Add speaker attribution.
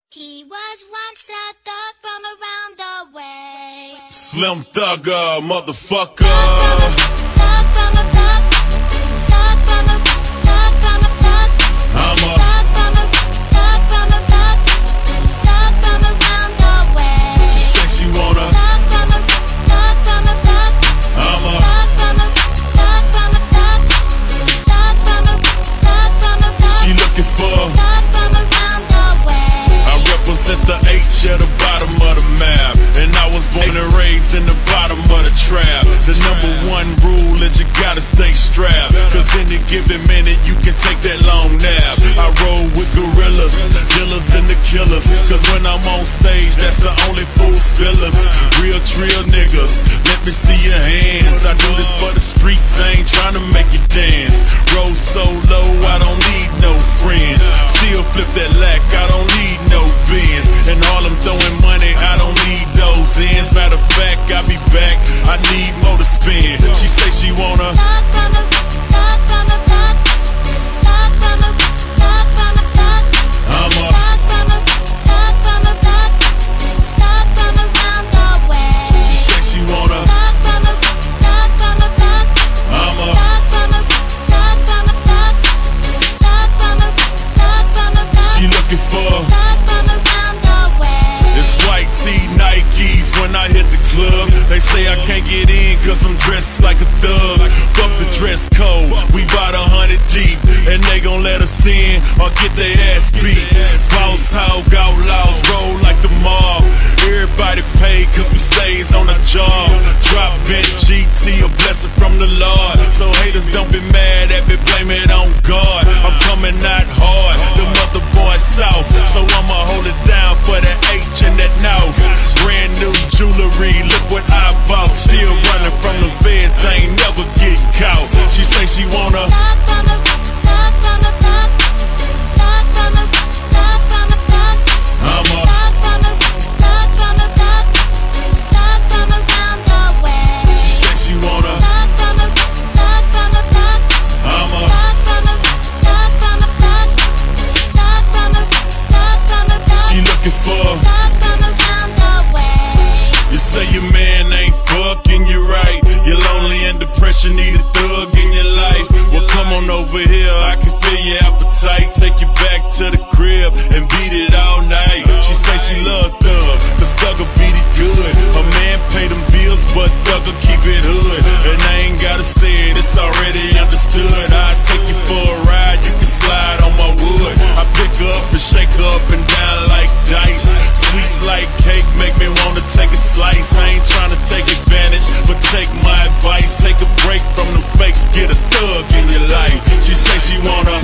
Speaker 1: He was once a thug from around the way.
Speaker 2: Slim Thugger, motherfucker. The H at the bottom of the map, and I was born and raised in the bottom of the trap. The #1 rule is you gotta stay strapped, cause any given minute you can take that long nap. I roll with gorillas, dealers and the killers, cause when I'm on stage that's the only fool spillers. Real trill niggas, let me see your hands. I do this for the streets, I ain't trying to make you dance. Roll so low, I don't need no friends. Still flip that lack, I don't need no Benz. And all I'm throwing money, I don't need those ends. Matter of fact, I'll be back, I need more to spend. She say she wanna when I hit the club. They say I can't get in cause I'm dressed like a thug. Fuck the dress code, we bout 100 deep, and they gon' let us in or get their ass beat. Boss hog outlaws roll like the mob. Everybody pay cause we stays on our job. Drop bench GT, a blessing from the Lord. So haters don't be mad at me, blame it on God. I'm coming out hard, the mother boy south, so I'ma hold it down for that H and that north. Brand new jewelry, look what I bought. Still running from the feds, I ain't never getting caught. She say she wanna you need a thug in your life. Well, come on over here, I can feel your appetite. Take you back to the crib and beat it all night. She say she love Thug, cause Thug'll beat it good. A man pay them bills, but Thug'll keep it hood. And I ain't gotta say it, it's already understood. I'll take you for a ride, you can slide on my wood. I pick her up and shake her up and down like dice. Sweet like cake, make me wanna take a slice. I ain't trying to take advantage, but take my advice. Take a break from the fakes, get a thug in your life. She say she wanna